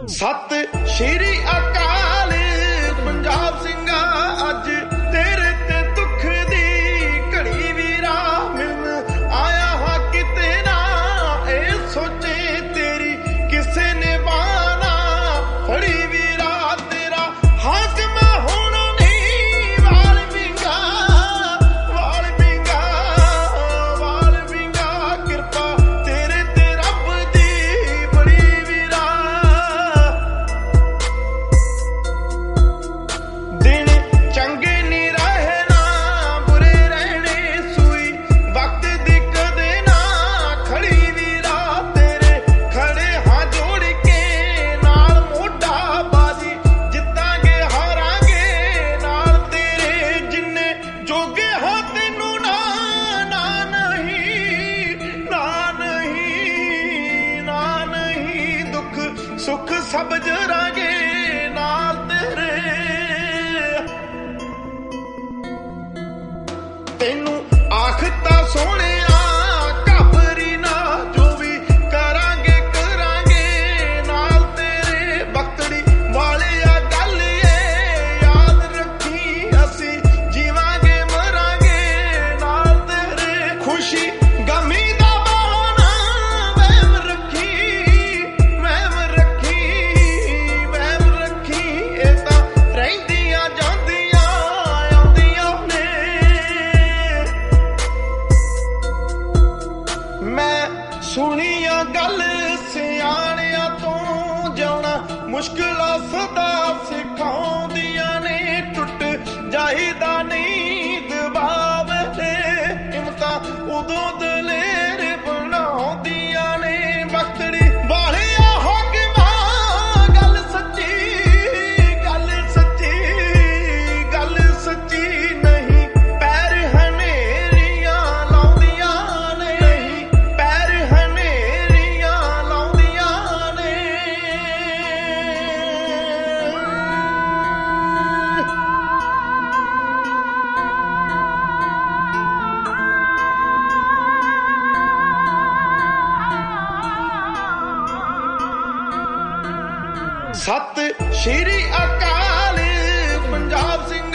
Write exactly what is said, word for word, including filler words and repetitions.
ਸਤ ਸ਼੍ਰੀ ਅਕਾਲ ਪੰਜਾਬ ਸਿੰਘਾ, ਅੱਜ ਤੇਰੇ ਤੇ ਦੁੱਖ ਦੀ ਘੜੀ ਵੀਰਾ ਮਿਲਣ ਆਇਆ ਹਾਂ ਕਿਤੇ ਨਾ ਇਹ ਸੋਚੇ ਤੇਰੀ ਕਿਸੇ ਨੇ ਬਾਣਾ ਫੜੀ ਵੀਰਾ ਤੇਰਾ ਹਾਕਮ ਹੁਣ ਨਹੀਂ ਵਾਲ ਵਿੰਗਾ ਵਾਲ ਵਿੰਗਾ ਵਾਲ ਵਿੰਗਾ ਕਿਰਪਾ ਤੇਰੇ ਤੇ ਰੱਬ ਦੀ ਬੜੀ ਵੀਰਾ ਦਿਨ ਚੰਗੇ ਨਹੀਂ ਰਹੇ ਨਾ ਬੁਰੇ ਰਹਿਣੇ ਸੂਈ ਵਕਤ ਦੀ ਕਦੇ ਨਾ ਖੜੀ ਵੀਰਾ ਤੇਰੇ ਖੜੇ ਹਾਂ ਜੋੜ ਕੇ ਨਾਲ ਮੋਢਾ ਬਾਜੀ ਜਿੱਤਾਂਗੇ ਹਾਰਾਂਗੇ ਨਾਲ ਤੇਰੇ ਜਿੰਨੇ ਜੋਗੇ ਹਾਂ ਤੈਨੂੰ ਨਾ ਨਾ ਨਹੀਂ ਨਾ ਨਹੀਂ ਨਾ ਨਹੀਂ ਦੁੱਖ ਸੁੱਖ ਸਭ ਜਰਾਂਗੇ ਨਾਲ ਤੇਰੇ ਤੈਨੂੰ ਆਖਤਾ ਸੋਹਣਿਆ ਘਾਬਰੀ ਨਾ ਜੋ ਵੀ ਕਰਾਂਗੇ ਕਰਾਂਗੇ ਨਾਲ ਤੇਰੇ ਬਖਤੜੀ ਵਾਲਿਆ ਗੱਲ ਏ ਯਾਦ ਰੱਖੀ ਅਸੀਂ ਜੀਵਾਂਗੇ ਮਰਾਂਗੇ ਨਾਲ ਤੇਰੇ ਖੁਸ਼ੀ ਗਮੀ ਦਾ ਬਹਾਨਾ ਵਹਿਮ ਰੱਖੀ ਵਹਿਮ ਰੱਖੀ ਵਹਿਮ ਰੱਖੀ ਇਹ ਤਾਂ ਰਹਿੰਦੀਆਂ ਜਾਂਦੀਆਂ ਆਉਂਦੀਆਂ ਨੇ ਮੈਂ ਸੁਣੀਆ ਗੱਲ ਸਿਆਣਿਆਂ ਤੋਂ ਜਿਉਣਾ ਮੁਸ਼ਕਿਲਾਂ ਸਦਾ ਸਿਖਾਉਂਦੀਆਂ ਨੇ ਟੁੱਟ ਜਾਈਦਾ ਨਹੀਂ ਦਬਾਵ ਤੇ ਹਿੰਮਤਾਂ ਉਦੋਂ ਦਲੇਰ ਬਣਾਉਂਦੀਆਂ ਨੇ ਬਖਤੜੀ ਵਾਲਿਆ ਹਾਕਮਾਂ ਗੱਲ ਸੱਚੀ ਗੱਲ ਸੱਚੀ ਗੱਲ ਸੱਚੀ ਨਹੀਂ ਪੈਰ ਹਨੇਰੀਆਂ ਲਾਉਂਦੀਆਂ ਨੇ ਨਹੀਂ ਪੈਰ ਹਨੇਰੀਆਂ ਲਾਉਂਦੀਆਂ ਨੇ ਸਤ ਸ਼੍ਰੀ ਅਕਾਲ ਪੰਜਾਬ ਸਿੰਘ